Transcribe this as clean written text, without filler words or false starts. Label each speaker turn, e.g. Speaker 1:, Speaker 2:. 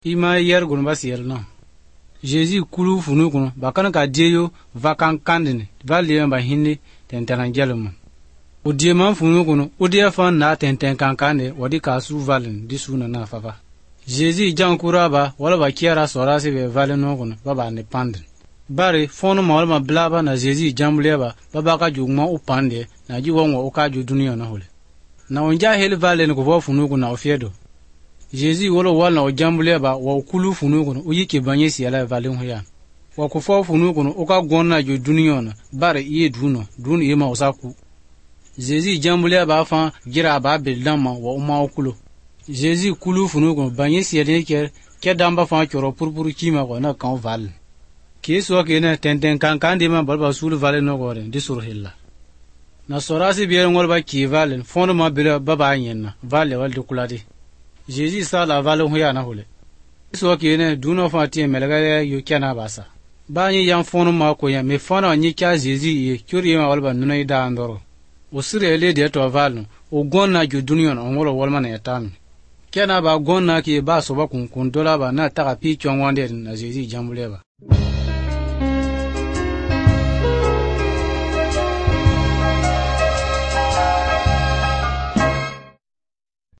Speaker 1: Ima yer gun ba siel no. Jésus kulu funu kuno bakana ka dieyo vakan kandine ba liyan ba hinni tentana gelum. Udie man funu kuno udie fan na tenten kankane wadi ka su valen di suna na fafa. Jésus jan kuraba wala ba kiara sorase be valen no kuno baba ne pandin. Bari fono ma wala blaba na Jésus jambleba baba ka jugma upande na jiwo ngo ka ju duniya na hole. Na onja hel valen ko funu kuno ofiedo. Jésus wala o jambuleba wa kulu funu kuno uyike banye siala valen hoya. Wa ko funu kuno o ka gonna ju duniya na bare iye dunu yema osaku. Jésus jambuleba fa gira ba beldama wa umma okulo. Jésus kulu funu kuno banye siala ke damba fa choro purpuru kima ko na kan val. Keso ke na tenten kan de ma balba sulu valen no gore di sur hilla. Na sorasi biere ngol ba ki valen fono ma bele baba nyenna vale wal de kulade. Jésus sa la valo hoya na hole. So kene duno fati melga yo kana basa. Bani yan fono ma ko ya me fono nyi kya Jésus ye kyori ma walba nuno ida andoro. O sire le de to valo o gonna ju dunion on wolo walma na etam. Kana ba gonna ki ba so ba kun dola ba na taka pi chongwande na Jésus jambuleba.